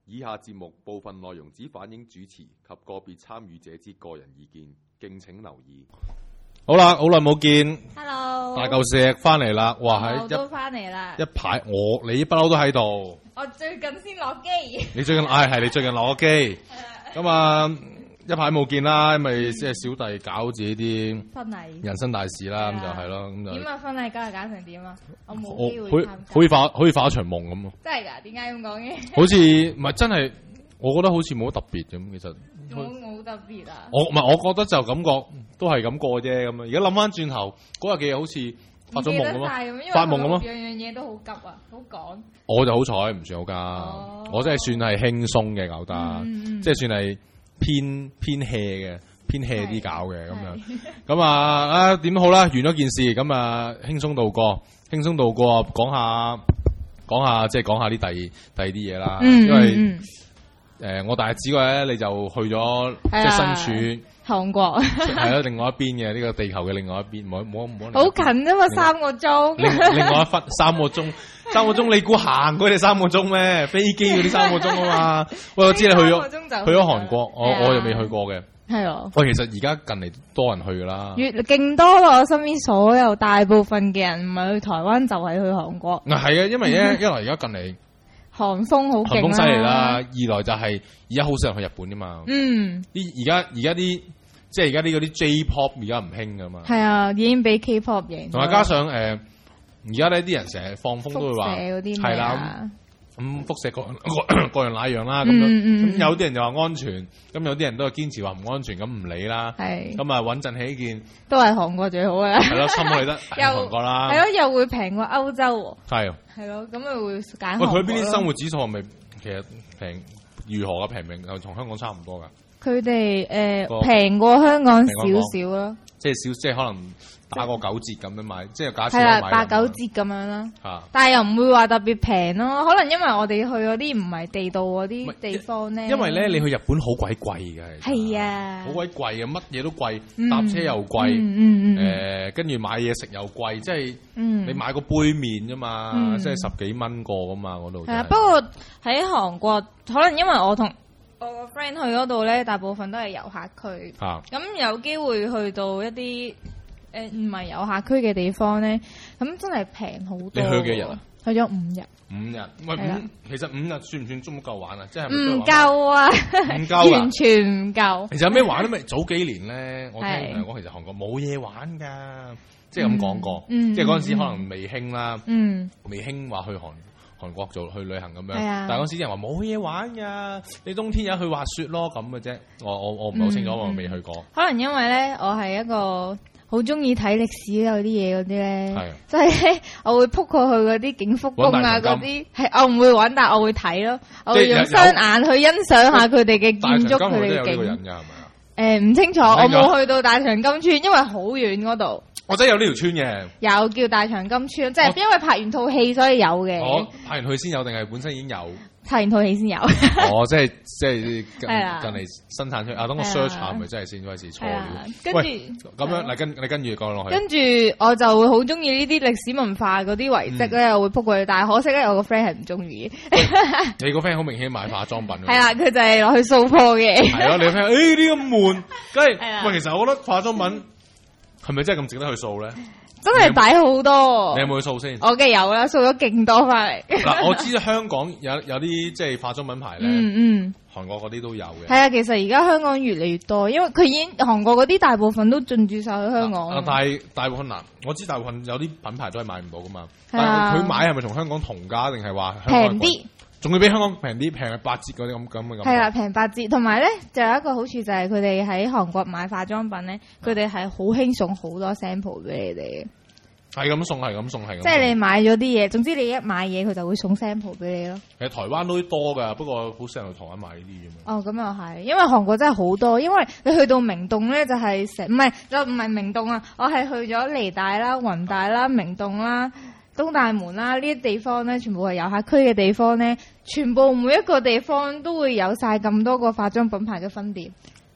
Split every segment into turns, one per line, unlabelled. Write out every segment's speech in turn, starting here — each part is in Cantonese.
以下節目部分內容只反映主持及個別參與者之個人意見，敬請留意。
好啦，好耐冇見
Hello，
大嚿石翻嚟啦！哇，
我都翻嚟啦。
一排你不嬲都喺度。
我最近先落機。
你最近係你最近落咗機。咁啊，一排冇見啦，因為即係小弟搞自己啲
婚禮
人生大事啦，咁就係咯，咁就
點啊？婚禮今日搞成點啊？我冇機會參加。
可以化一場夢咁咯。
真係㗎？點解咁講嘅？
好似唔係真係，我覺得好似冇乜特別咁，其實。
冇特別啊！
我覺得就感覺都係咁過啫咁啊！而家諗翻轉頭，嗰日嘅嘢好似發咗夢咁咯，發夢咁咯，
樣樣嘢都好急啊，好趕。
我就好彩，唔算好急，我真係算係輕鬆嘅搞得，即係算係偏 hea 嘅，偏 hea 啲搞嘅咁樣。咁啊點都好啦，完咗件事咁啊輕鬆度過，講下即係講下啲第二啲嘢啦，因為。我大日子嗰日咧，你就去咗即係身處
韓國，
係咯，另外一邊嘅呢個地球嘅另外一邊，冇
好近啫嘛，3個鐘。
另外一忽3個鐘，你估行嗰啲3個鐘咩？飛機嗰啲3個鐘啊嘛。喂，我知你去咗韓國，我又未去過嘅。
係咯。
喂，其實而家近嚟多人去噶啦，
越勁多啦！我身邊所有大部分嘅人唔係去台灣就係去韓國。
係啊，因為咧，一來而家近嚟。
韓風好勁啦，
韓風犀利啦。二來就係而家好少人去日本噶嘛。而家啲即係而家啲嗰啲 J-pop 而家唔興噶嘛。係
啊，已經俾 K-pop 贏。
同埋加上而家呢啲人成日放風都會話係啦，咁輻射各樣那樣啦咁樣。咁有啲人就話安全，咁有啲人都係堅持話唔安全，咁唔理啦。係咁啊，穩陣起見
都係韓國最好嘅。係
咯，侵去得韓國啦。
係咯，又會平過歐洲。
係。
係咯，咁咪會揀。
喂，佢邊啲生活指數係咪其實平？如何嘅平明又同香港差唔多㗎？
佢哋平過香港少少咯。即
係可能打個9折咁樣買，即係假設
係啦，8、9折咁樣啦。但係又唔會話特別平咯，可能因為我哋去嗰啲唔係地道嗰啲地方咧。因為咧，
你去日本好鬼貴嘅。
係啊。好
鬼貴嘅，乜嘢都貴，搭車又貴，跟住買嘢食又貴，即係你買個杯麵啫嘛，即係10幾蚊個㗎嘛嗰度。係啊，
不過喺韓國可能因為我同我個 friend 去嗰度咧，大部分都係遊客區。咁有機會去到一啲唔係遊客區嘅地方咧，咁真係平好多。你
去幾日啊？
去咗5日。
5日，喂其實5日算唔算足夠玩啊？即係
唔夠啊！
唔夠
完全唔夠。
其實有咩玩咧？早幾年咧，我聽人講，其實韓國冇嘢玩㗎，即係咁講過。即係嗰陣時可能未興啦，未興話去韓國去旅行咁樣，但係嗰時啲人話冇嘢玩㗎，你冬天有去滑雪咯咁嘅啫。我唔係好清楚，我未去過。
可能因為咧，我係一個好中意睇歷史有啲嘢嗰啲咧，即係我會撲過去嗰啲景福宮啊嗰啲，係我唔會揾，但係我會睇咯，我會用雙眼去欣賞下佢哋嘅建築，佢哋嘅景。唔清楚，我冇去到大長今村，因為好遠嗰度。
我真係有呢條村嘅，
有叫大長今村，即係因為拍完套戲所以有嘅。
拍完戲先有定係本身已經有？
拍完套戲先有。
即係近嚟生產出等我 search 下，係咪真係先開始錯了？
跟住
咁樣，你跟住講落去。
跟住我就會好中意呢啲歷史文化嗰啲遺跡咧，我會撲過去。但係可惜咧，我個 friend 係唔中意。
你個 friend 好明顯買化妝品。
係啦，佢就係落去掃貨嘅。
係咯，你 friend 呢啲咁悶，梗係喂，其實我覺得化妝品係咪真係咁值得去掃咧？
真係抵好多。
你有冇去掃先？
我嘅有啦，掃咗勁多翻嚟。
嗱，我知道香港有啲即係化妝品牌咧，韓國嗰啲都有嘅。係
啊，其實而家香港越嚟越多，因為佢已經韓國嗰啲大部分都進駐晒去香港。
但係大部分我知大部分有啲品牌都係買唔到噶嘛。但係佢買係咪同香港同價定係話
平啲？
仲要比香港平啲，平係8折嗰啲咁嘅。
係啦，平8折，同埋咧就有一個好處就係佢哋喺韓國買化妝品咧，佢哋係好興送好多 sample 俾你哋。
係咁送，係咁送，係咁。
即係你買咗啲嘢，總之你一買嘢佢就會送 sample 俾你咯。
其實台灣都多噶，不過好少人去台灣買呢啲啫嘛。
哦，咁又係，因為韓國真係好多，因為你去到明洞咧就係唔係明洞啊，我係去咗梨大啦、弘大啦、明洞啦、東大門啦，呢啲地方咧，全部係遊客區嘅地方咧，全部每一個地方都會有晒咁多個化妝品牌嘅分店，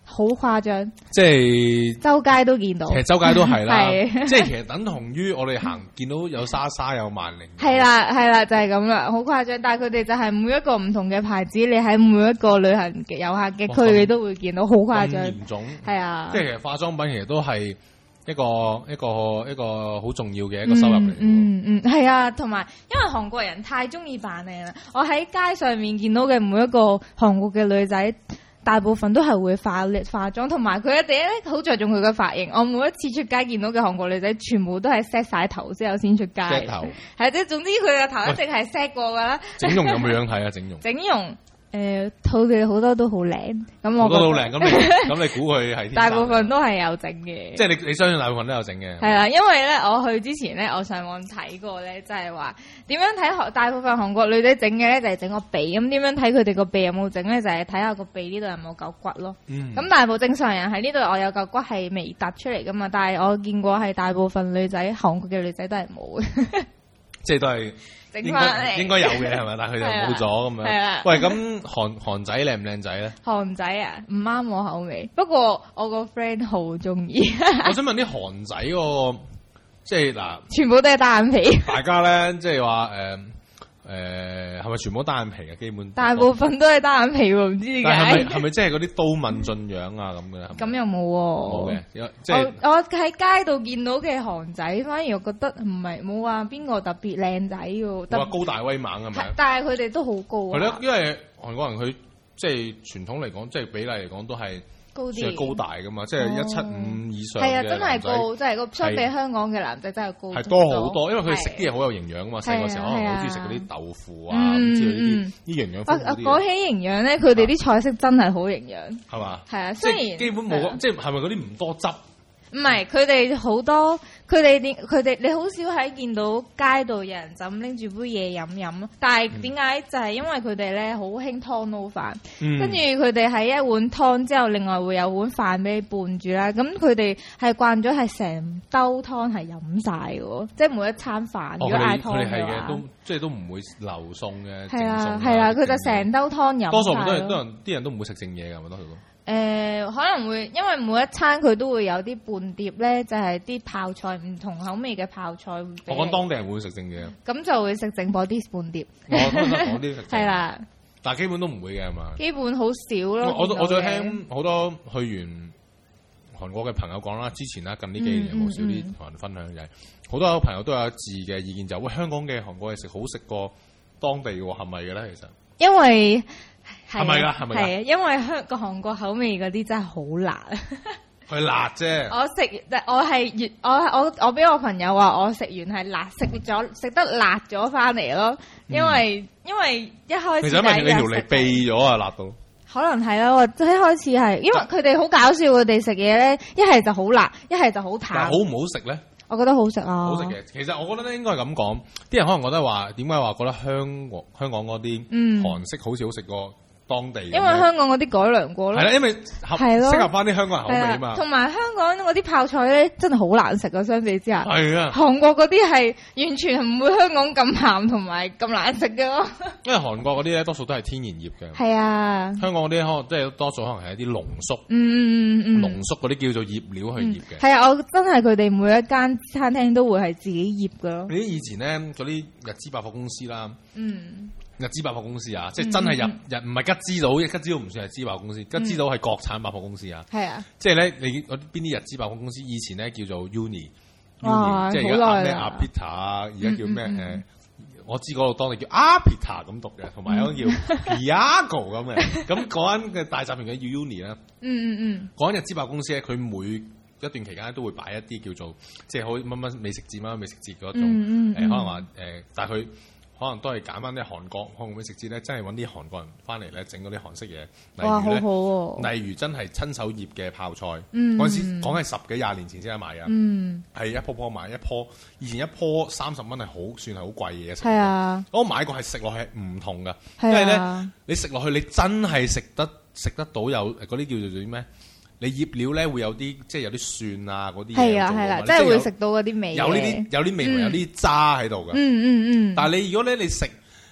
好誇張，
即係
周街都見到。
其實周街都係啦，
係
即係其實等同於我哋行見到有莎莎有萬寧。
係啦，就係咁啦，好誇張。但係佢哋就係每一個唔同嘅牌子，你喺每一個旅行嘅遊客嘅區，你都會見到，好誇張。
嚴重。
係啊，
即係其實化妝品其實都係一個好重要嘅一個收入嚟。
係啊，同埋因為韓國人太中意扮靚啦，我喺街上面見到嘅每一個韓國嘅女仔，大部分都係會化妝，同埋佢一定咧好着重佢嘅髮型。我每一次出街見到嘅韓國女仔，全部都係 set 晒頭之後先出街。
set 頭
係即係總之佢嘅頭一定係 set 過噶啦。
整容有冇樣睇啊？整容
佢哋好多都好靚，咁我
好多都好靚。咁你估佢係？
大部分都係有整嘅。
即係你相信大部分都有整嘅。
係啦，因為咧我去之前咧，我上網睇過咧，就係話點樣睇大部分韓國女仔整嘅咧，就係整個鼻。咁點樣睇佢哋個鼻有冇整咧？就係睇下個鼻呢度有冇嚿骨咯。咁大部分正常人喺呢度我有嚿骨係未突出嚟噶嘛，但係我見過係大部分女仔韓國嘅女仔都係冇嘅。
即係都係。應該有嘅係咪？但係佢就冇咗咁樣。係啦。喂，咁韓仔靚唔靚仔咧？韓仔啊，唔啱我口味。不過我個 friend 好中意。 我想問啲韓仔個，即係嗱，
全部都係單眼皮。
大家咧，即係話係咪全部都單眼皮啊？基本
大部分都係單眼皮喎，唔知點解。
係咪即係嗰啲刀敏俊樣啊咁嘅？
咁又冇喎。
冇嘅，即係
我喺街度見到嘅韓仔，反而我覺得唔係冇話邊個特別靚仔喎。
話高大威猛係咪？
但係佢哋都好高啊。
係咯，因為韓國人佢即係傳統嚟講，即係比例嚟講都係。算係高大噶嘛，即係175以上嘅男仔。係啊，真係高，即係個相比香港嘅男仔真係高。係多好多，因為佢食啲嘢好有營養噶嘛。細個時候可能好中意食嗰啲豆腐啊，咁之類呢啲營養豐富啲。講起營養咧，佢哋啲菜式真係好營養。係嘛？係啊，雖然基本冇，即係係咪嗰啲唔多汁？
唔係，佢哋好多，佢哋你好少喺見到街度有人就咁拎住杯嘢飲咯。但係點解就係因為佢哋咧好興湯撈飯，跟住佢哋喺一碗湯之後，另外會有碗飯俾你伴住啦。咁佢哋係慣咗係成兜湯係飲晒嘅，即係每一餐飯如果嗌湯嘅話，
都即係都唔會留餸嘅。
係啊，係啦，佢就成兜湯飲晒。
多數啲人都唔會食剩嘢㗎，咪得佢。
可能會，因為每一餐佢都會有啲伴碟咧，就係啲泡菜，唔同口味嘅泡菜。
我講當地人會食剩嘢，
咁就會食剩嗰啲伴碟。
我講啲食剩。
係啦，
但係基本都唔會嘅係嘛？
基本好少咯。
我再聽好多去完韓國嘅朋友講啦，之前啦近呢幾年有冇少啲同人分享就係，好多朋友都有一致嘅意見就係，喂，香港嘅韓國嘢食好食過當地嘅喎，係咪嘅咧？其實
因為
係咪㗎？係咪㗎？
係啊，因為韓國口味嗰啲真係好辣。
佢辣啫。
我俾我朋友話我食完係辣，食得辣咗翻嚟咯。因為一開始
其實因為你條脷痹咗啊，辣到。可
能係咯，一開始係因為佢哋好搞笑，佢哋食嘢咧，一係就好辣，一係就好淡。
但係好唔好食咧？
我覺得好食啊！
好食嘅，其實我覺得咧應該係咁講，啲人可能覺得話點解話覺得香港嗰啲韓式好似好食過當地，因為
香港嗰啲改良過咯。
係啦，因為適合翻啲香港人口味啊嘛。同
埋香港嗰啲泡菜咧，真係好難食啊！相比之下，
係啊，
韓國嗰啲係完全唔會香港咁鹹同埋咁難食嘅咯。
因為韓國嗰啲咧多數都係天然醃嘅。
係啊，
香港嗰啲可能即係多數可能係一啲濃縮，濃縮嗰啲叫做醃料去醃嘅。係啊，
我真係佢哋每一間餐廳都會係自己醃嘅咯。
你啲以前咧嗰啲日資百貨公司啦，日資百貨公司啊，即係真係唔係吉之島，吉之島唔算係資百貨公司，吉之島係國產百貨公司啊。係啊，即係咧，你嗰邊啲日資百貨公司以前咧叫做 Uni，即係而家咩阿 Peter 啊，而家叫咩我知嗰度當地叫阿 Peter 咁讀嘅，同埋有叫 Piago 咁嘅。咁嗰間嘅大集團嘅叫 Uni 啦。嗰間日資百貨公司咧，佢每一段期間都會擺一啲叫做即係好乜乜美食節、乜乜美食節嗰種可能話但係佢。可能都係揀翻啲韓國美食節咧，真係揾啲韓國人翻嚟咧整嗰啲韓式嘢。哇，好好！例如真係親手醃嘅泡菜，嗰陣時講係10幾20年前先得買啊。係一樖買一樖，以前一樖30蚊係算係好貴嘅嘢食。係啊，我買過係食落去唔同噶，因為咧你食落去你真係食得到有嗰啲叫做啲咩？你醃料咧會有啲即係有啲蒜啊嗰啲嘢，係啦，即係
會食到嗰啲味，
有啲味同有啲渣喺度嘅。但係你如果咧你食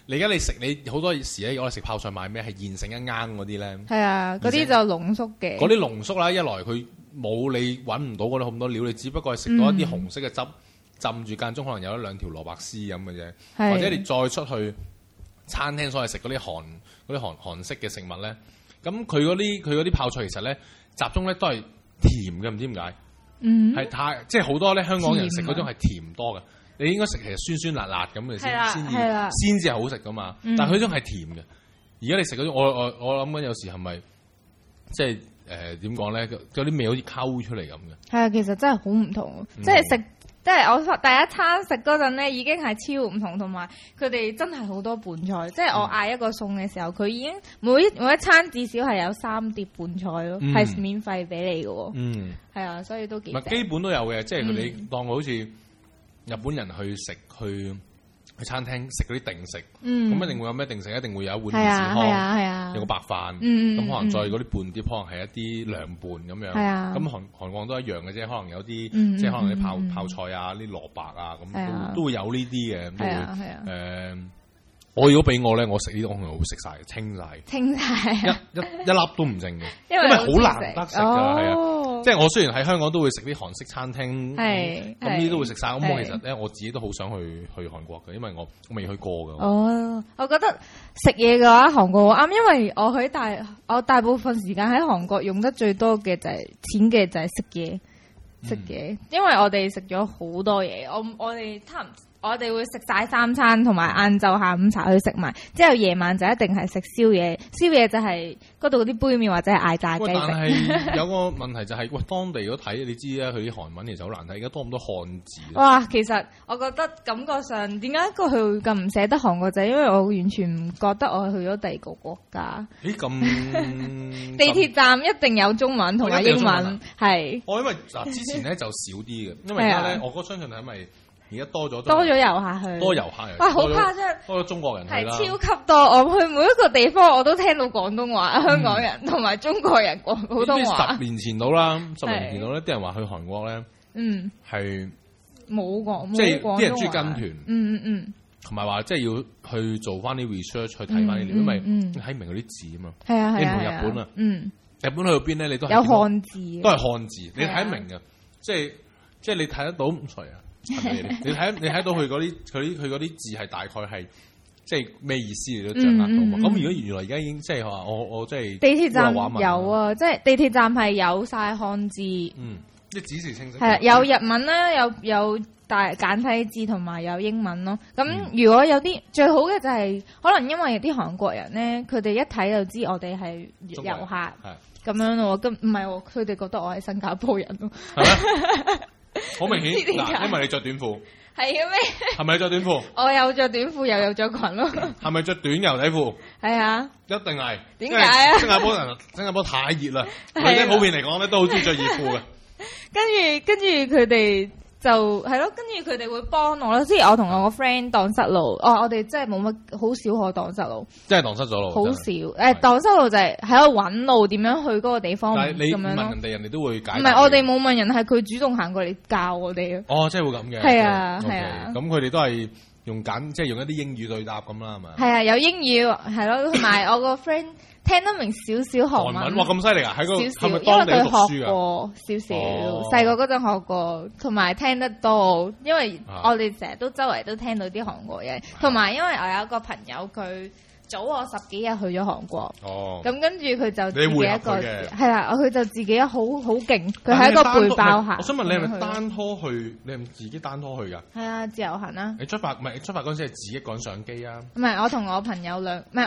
而家你食你好多時咧，我哋食泡菜買咩係現成一罌嗰啲咧？
係啊，嗰啲就濃縮嘅。
嗰啲濃縮啦，一來佢冇你揾唔到嗰啲咁多料，你只不過係食到一啲紅色嘅汁，浸住間中可能有一兩條蘿蔔絲咁嘅啫。或者你再出去餐廳所謂食嗰啲韓式嘅食物咧，咁佢嗰啲泡菜其實咧集中咧都係甜嘅，唔知點解。係太即係好多咧香港人食嗰種係甜多嘅。你應該食其實酸酸辣辣咁嘅先至係好食噶嘛，但係佢種係甜嘅。而家你食嗰種，我諗緊有時係咪即係點講咧？有啲味好似溝出嚟咁嘅。係啊，
其實真係好唔同，即係食，即係我第一餐食嗰陣咧，已經係超唔同，同埋佢哋真係好多伴菜。即係我嗌一個餸嘅時候，佢已經每一餐至少係有3碟伴菜咯，係免費俾你嘅。係啊，所以都幾。
基本都有嘅，即係佢哋當好似。日本人去餐廳食嗰啲定食，咁一定會有咩定食？一定會有一碗魚子湯，有個白飯，咁可能再嗰啲伴碟，可能係一啲涼拌咁樣。咁韓國都一樣嘅啫，可能有啲即係可能啲泡菜啊、啲蘿蔔啊，咁都會有呢啲嘅。我如果俾我咧，我食呢啲我係會食晒，清晒，一粒都唔剩嘅，因為好難得食㗎，係啊。即係我雖然喺香港都會食啲韓式餐廳，咁呢啲都會食晒。咁我其實咧我自己都好想去韓國嘅，因為我未去過㗎。
我覺得食嘢嘅話，韓國好啱，因為我大部分時間喺韓國用得最多嘅就係錢嘅就係食嘢，因為我哋食咗好多嘢，我哋會食晒3餐，同埋晏晝下午茶去食埋，之後夜晚就一定係食宵夜。宵夜就係嗰度嗰啲杯麵或者係嗌炸雞食。
但係有個問題就係，當地如果睇，你知啦，佢啲韓文其實好難睇，而家多咁多漢字。
哇，其實我覺得感覺上點解佢會咁唔捨得韓國，就係因為我完全唔覺得我去咗第二個國家。
咁
地鐵站一定有中文同埋英文，係。
因為之前咧就少啲嘅，因為而家咧我相信係咪？而家多咗遊客去，多遊客
哇！好誇張，
多咗中國人去啦，
係超級多。我去每一個地方，我都聽到廣東話，香港人同埋中國人講普通話。
10年前到啦，10年前到咧，啲人話去韓國咧，係
冇講，
即係啲人中意跟團，同埋話即係要去做翻啲 research 去睇翻啲料，因為睇唔明嗰啲字啊嘛。係啊，你唔同日本啊，日本去到邊咧，你都係
有漢字，
都係漢字，你睇得明嘅，即係你睇得到唔錯啊。你睇到佢嗰啲字係大概係即係咩意思，你都掌握到嘛？咁如果原來而家已經即係話我即係
地鐵站有啊，即係地鐵站係有晒漢字，
啲指示清晰。
係有日文啦，有大簡體字同埋有英文咯。咁如果有啲最好嘅就係可能因為啲韓國人咧，佢哋一睇就知我哋係遊客咁樣咯。咁唔係佢哋覺得我係新加坡人咯。
好明顯嗱，因為你着短褲，
係嘅咩？
係咪着短褲？
我有着短褲，又有着裙咯。
係咪着短牛仔褲？
係啊，
一定係。
點解啊？
新加坡太熱啦，女仔普遍嚟講咧都好中意着熱褲嘅。
跟住佢哋就係咯，跟住佢哋會幫我咯。即係我同我個 friend 蕩失路，我哋真係冇乜，好少可蕩失路。
真係蕩失咗路。
好少蕩失路就係喺度揾路點樣去嗰個地方。
但係你問人哋，人哋都會解。
唔係我哋冇問人，係佢主動行過嚟教我哋。
即係會咁嘅。
係啊，係啊。
咁佢哋都係用即係用一啲英語對答咁啦，係咪？
係啊，有英語係咯，同埋我個 friend。聽得明少少韓文，
哇咁犀利啊！喺個係咪
當地讀書㗎？因為佢學過少少，細個嗰陣學過，同埋聽得多。因為我哋成日都周圍都聽到啲韓國嘢，同埋因為我有一個朋友佢早我10幾日去咗韓國，咁跟住佢就自己一個係啦，佢就自己好勁，佢係一個背包客。
我想問你係咪單拖去？你係咪自己單拖去㗎？
係啊，自由行啊！
你出發嗰陣時係自己一個人上機啊？
唔係，我同我朋友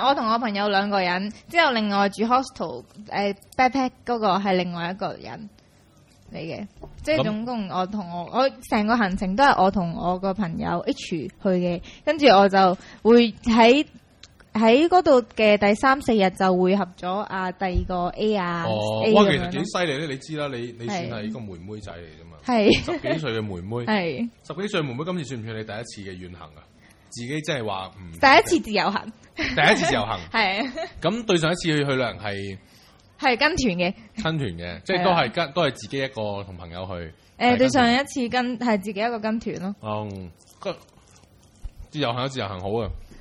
2個人，之後另外住 hostel backpack 嗰個係另外一個人嚟嘅，即係總共我成個行程都係我同我個朋友 H 去嘅，跟住我就會喺嗰度嘅第3、4日就匯合咗第二個 A 啊。
哇，其實幾犀利咧！你知啦，你算係一個妹妹仔嚟啫嘛，係10幾歲嘅妹妹，係10幾歲妹妹，今次算唔算你第一次嘅遠行啊？自己即係話唔
第一次自由行，
第一次自由行
係。
咁對上一次去旅行係
跟團嘅，
即係都係自己一個同朋友去。
對上一次係自己一個跟團咯。
自由行好啊！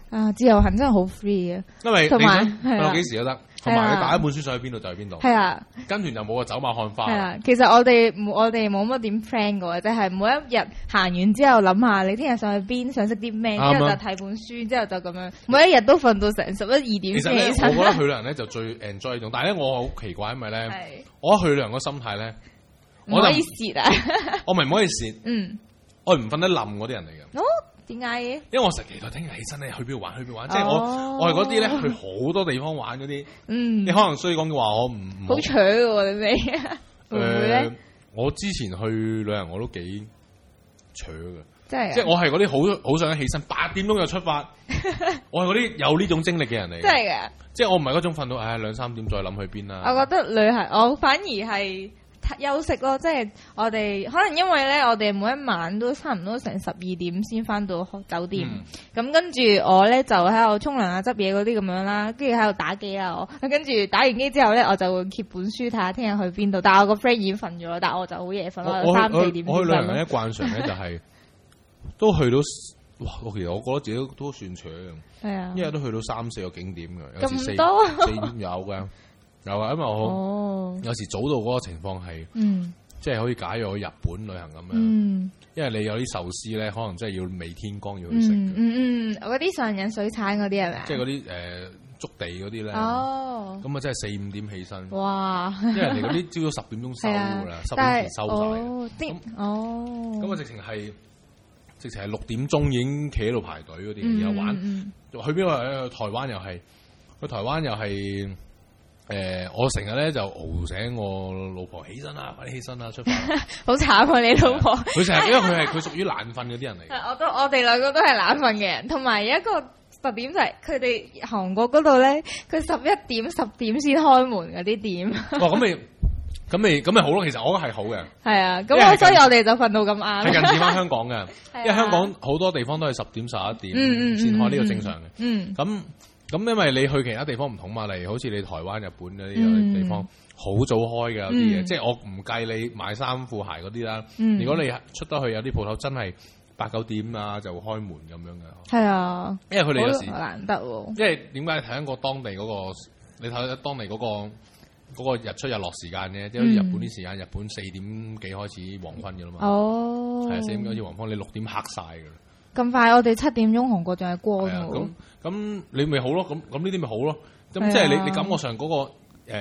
啊，自由行真係好 free 嘅，
因為
同埋
去到幾時都得，同埋你打一本書想去邊度就去邊度。
係啊，
跟團就冇個走馬看花。
係啊，其實我哋冇乜點 plan 過，即係每一日行完之後諗下你聽日想去邊，想食啲咩，之後就睇本書，之後就咁樣，每一日都瞓到成11、2點先起身。
其實我覺得去旅行咧就最 enjoy 呢種，但係咧我好奇怪，因為咧我一去旅行個心態咧，
唔可以蝕啊！
我唔可以蝕，我唔瞓得冧嗰啲人嚟嘅。
哦，點解嘅？
因為我成日期待聽日起身咧去邊度玩，即係我係嗰啲咧去好多地方玩嗰啲。你可能需要講嘅話，我唔
好扯喎，你會唔會咧？
我之前去旅行我都幾扯嘅，
即
係我係嗰啲好想起身8點鐘就出發，我係嗰啲有呢種精力嘅人嚟。
真係嘅，
即係我唔係嗰種瞓到2、3點再諗去邊啦。
我覺得旅行我反而係休息咯，即係我哋可能因為咧，我哋每一晚都差唔多成12點先翻到酒店，咁跟住我咧就喺度沖涼啊、執嘢嗰啲咁樣啦，跟住喺度打機啦，我跟住打完機之後咧，我就會揭本書睇下聽日去邊度。但係我個 friend 已經瞓咗，但係我就好夜瞓咯，3、4點先瞓。
我去旅行咧慣常咧就係都去到哇！其實我覺得自己都算扯嘅，係啊，一日都去到3、4個景點嘅，有時4、5有嘅。有啊，因為我有時早到嗰個情況係，即係可以假如去日本旅行咁樣，因為你有啲壽司咧，可能真係要未天光要去食嘅。
嗰啲上引水產嗰啲係咪？
即係嗰啲築地嗰啲咧，咁啊真係4、5點起身。哇！因為人哋嗰啲朝早10點鐘收㗎啦，10點前收晒。咁啊直情係6點鐘已經企喺度排隊嗰啲，然後玩。去邊度？去台灣又係，去台灣又係。我成日咧就熬醒我老婆起身啦，快啲起身啦，出發。
好慘啊！你老婆。
佢成日，因為佢屬於懶瞓嗰啲人嚟。
我哋兩個都係懶瞓嘅人，同埋有一個特點就係佢哋韓國嗰度咧，佢11點、10點先開門嗰啲店。
哇！咁咪好咯，其實我覺得係好嘅。係
啊，咁所以我哋就瞓到咁晏。
係近似翻香港嘅，因為香港好多地方都係10點、11點先開，呢個正常嘅。咁因為你去其他地方唔同嘛，例如好似你台灣、日本嗰啲地方好早開嘅有啲嘢，即係我唔計你買衫褲鞋嗰啲啦。如果你出得去有啲鋪頭真係8、9點啊就開門咁樣嘅。係啊，因為佢哋有時難得喎。因為點解睇緊個當地嗰個？你睇當地嗰個日出日落時間嘅，即係好似日本啲時間，日本4點幾開始黃昏嘅啦嘛。係啊，4點幾開始黃昏，你6點黑晒嘅啦。咁快，我哋7點鐘韓國仲係光喎。咁你咪好咯，咁呢啲咪好咯。咁即係你感覺上嗰個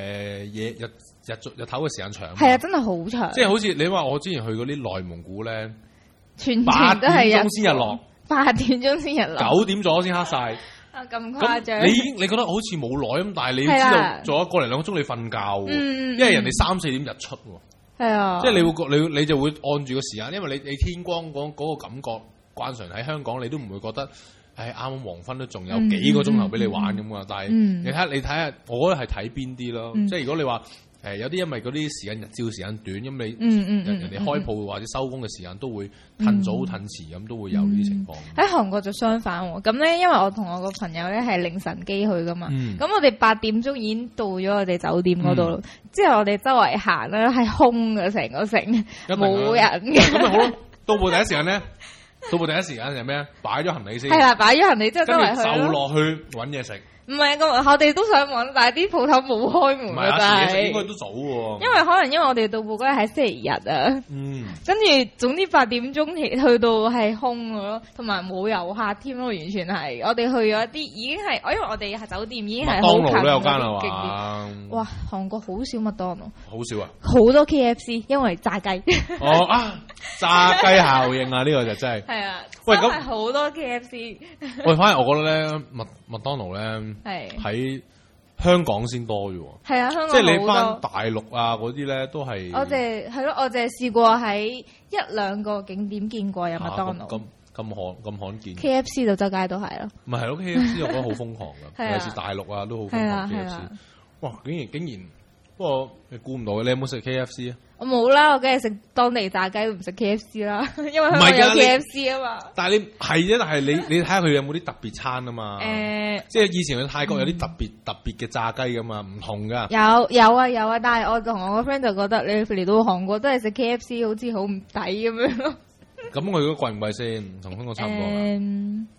日頭嘅時間長。係啊，真係好長。即係好似你話我之前去嗰啲內蒙古咧，全8點鐘先日落，8點鐘先日落，9點咗先黑晒。啊，咁誇張！你覺得好似冇耐咁，但係你知道做咗1、2個鐘你瞓覺，因為人哋3、4點日出。係啊，即係你就會按住個時間，因為你天光嗰個感覺。慣常喺香港，你都唔會覺得，啱啱黃昏都仲有幾個鐘頭俾你玩咁啊！但係你睇下，我覺得係睇邊啲咯。即係如果你話有啲因為嗰啲時間日照時間短，咁你人哋開鋪或者收工嘅時間都會褪早褪遲，咁都會有呢啲情況。喺韓國就相反喎，咁咧因為我同我個朋友咧係凌晨機去噶嘛，咁我哋8點鐘已經到咗我哋酒店嗰度，之後我哋周圍行咧係空嘅成個城，冇人嘅。咁咪好咯，到步第一時間咧。到步第一時間係咩啊？擺咗行李先。係啦，擺咗行李之後周圍去。跟住就落去揾嘢食。唔係，我哋都想揾，但係啲鋪頭冇開門。唔係啊，嘢食應該都早喎。因為可能因為我哋到步嗰日係星期日啊。跟住總之8點鐘去到係空嘅咯，同埋冇遊客添咯，完全係。我哋去咗一啲已經係，因為我哋係酒店已經係好近嘅景點。麥當勞都有間啦嘛。哇！韓國好少麥當勞。好少啊！好多 KFC，因為炸雞。炸雞效應啊！呢個就真係。係啊。喂，咁係好多 KFC。喂，反而我覺得咧，麥當勞咧。係喺香港先多嘅喎，係啊，香港即係你翻大陸啊嗰啲咧都係。我淨係試過喺1、2個景點見過有麥當勞。咁罕見。KFC 就周街都係咯。唔係咯 ，KFC 我覺得好瘋狂㗎，尤其是大陸啊都好瘋狂 KFC。哇！竟然，不過你估唔到嘅，你有冇食 KFC 啊？我冇啦，我梗係食當地炸雞，都唔食 KFC 啦，因為香港有 KFC 啊嘛。但係你係啫，但係你睇下佢有冇啲特別餐啊嘛。即係以前去泰國有啲特別嘅炸雞噶嘛，唔同噶。有啊，但係我同我個 friend 就覺得你嚟到韓國都係食 KFC 好似好唔抵咁樣咯。咁佢嗰貴唔貴先？同香港差唔多。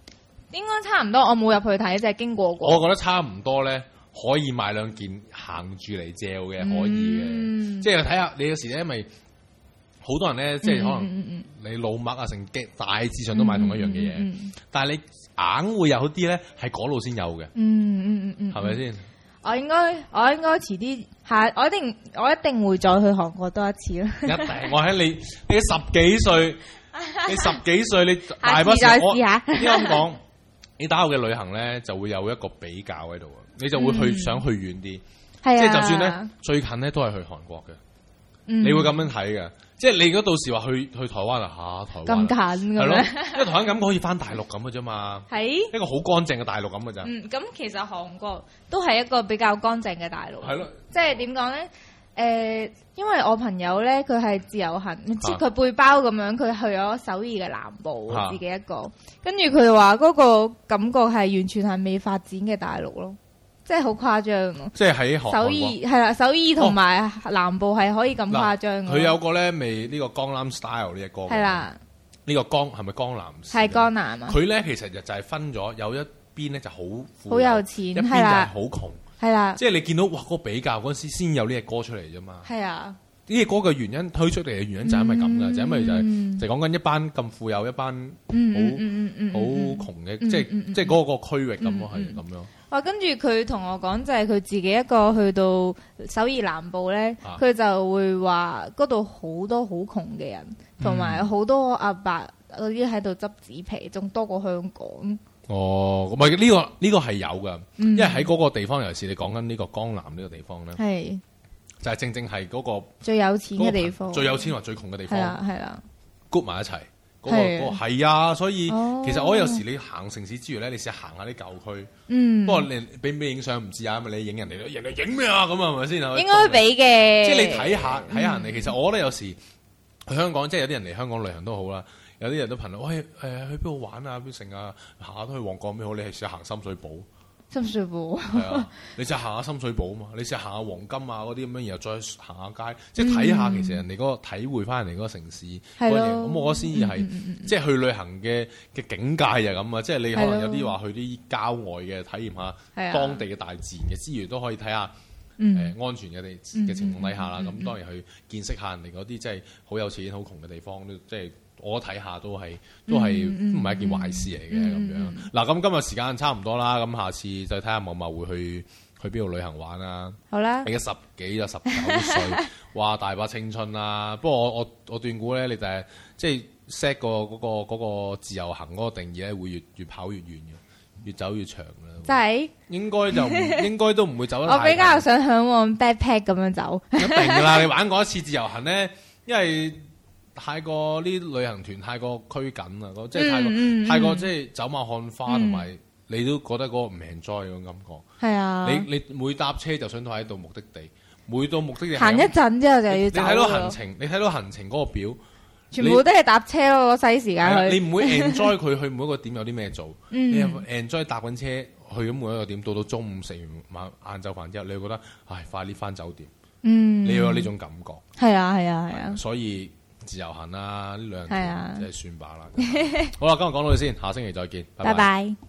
應該差唔多，我冇入去睇，就係經過過。
我覺得差唔多咧，可以買兩件行住嚟借嘅，可以嘅。即係睇下你有時咧，因為好多人咧，即係可能你老麥啊，成大致上都買同一樣嘅嘢，但係你硬會有啲咧係嗰度先有嘅。係咪先？
我應該遲啲我一定會再去韓國多一次啦。一定，
我喺你10幾歲，你10幾歲你大把時
再試下。
應該咁講，你打後嘅旅行咧就會有一個比較喺度啊，你就會想去遠啲。即係就算咧最近咧都係去韓國嘅，你會咁樣睇嘅。即係你如果到時話去台灣啊台灣
咁近嘅咩？
係咯，因為台灣感覺好似翻大陸咁嘅啫嘛，係一個好乾淨嘅大陸咁嘅咋。
咁其實韓國都係一個比較乾淨嘅大陸。係咯，即係點講咧？因為我朋友咧，佢係自由行，即係佢背包咁樣，佢去咗首爾嘅南部，自己一個。跟住佢話嗰個感覺係完全係未發展嘅大陸咯。即係好誇張咯！即係喺首爾係啦，首爾同埋南部係可以咁誇張。
佢有個咧未呢個江南 style 呢隻歌係啦，呢個係咪江南？係
江南啊！
佢咧其實就係分咗有一邊咧就好
有錢，一邊就
係好窮，
係啦。
即係你見到哇，嗰個比較嗰陣時先有呢隻歌出嚟啫嘛。係
啊，
呢隻歌嘅原因推出嚟嘅原因就係因為咁㗎，就因為就講緊一班咁富有一班好窮嘅，即係嗰個區域咁咯，係咁樣。
跟住佢同我講就係佢自己一個去到首爾南部咧，佢就會話嗰度好多好窮嘅人，同埋好多阿伯嗰啲喺度執紙皮，仲多過香港。
哦，唔係呢個係有噶，因為喺嗰個地方，尤其是你講緊呢個江南呢個地方咧，係就係正係嗰個
最有錢嘅地方，
最有錢或最窮嘅地方，
係啦
，group 埋一齊。嗰個係啊，所以其實我有時你行城市之餘咧，你試下行下啲舊區。不過你俾唔俾影相唔知啊，因為你影人哋影咩啊咁啊，係咪先？
應該俾嘅。即
係你睇下人哋。其實我覺得有時去香港，即係有啲人嚟香港旅行都好啦，有啲人都朋友喂去邊度玩啊，邊城啊，行下都去旺角咩好？你係試下行深水埗。
深水埗
係啊，你試下行下深水埗啊嘛，你試下行下黃金啊嗰啲咁樣，然後再行下街，即係睇下其實人哋嗰個體會翻人哋嗰個城市嗰嘢，咁我覺得先至係即係去旅行嘅境界就咁啊！即係你可能有啲話去啲郊外嘅體驗下當地嘅大自然嘅之餘，都可以睇下安全嘅情況底下啦。咁當然去見識下人哋嗰啲即係好有錢好窮嘅地方，即係。我睇下都係唔係一件壞事嚟嘅咁樣。嗱，咁今日時間差唔多啦，咁下次再睇下某某會去邊度旅行玩啊？好啦，你嘅10幾就19歲，哇大把青春啦！不過我斷估咧，你就係即係 set 嗰個自由行嗰個定義咧，會越跑越遠嘅，越走越長嘅。
真係應
該都唔會走得太遠。
我比較想向往 backpack 咁樣走。
一定㗎啦！你玩過一次自由行咧，因為太過啲旅行團太過拘謹啦，即係太過即係走馬看花，同埋你都覺得嗰個唔 enjoy 嗰種感覺。係啊，你每搭車就想到喺度目的地，每到目的地
行一陣之後就要走。
你睇到行程嗰個表，
全部都係搭車咯，嘥時間去。
你唔會 enjoy 佢去每一個點有啲咩做，你 enjoy 搭緊車去咁每一個點，到中午食完晏晝飯之後，你會覺得唉快啲翻酒店。你要有呢種感覺。係啊，所以。自由行啦，呢兩樣即係算罷啦。好啦，今日講到呢先，下星期再見，拜拜。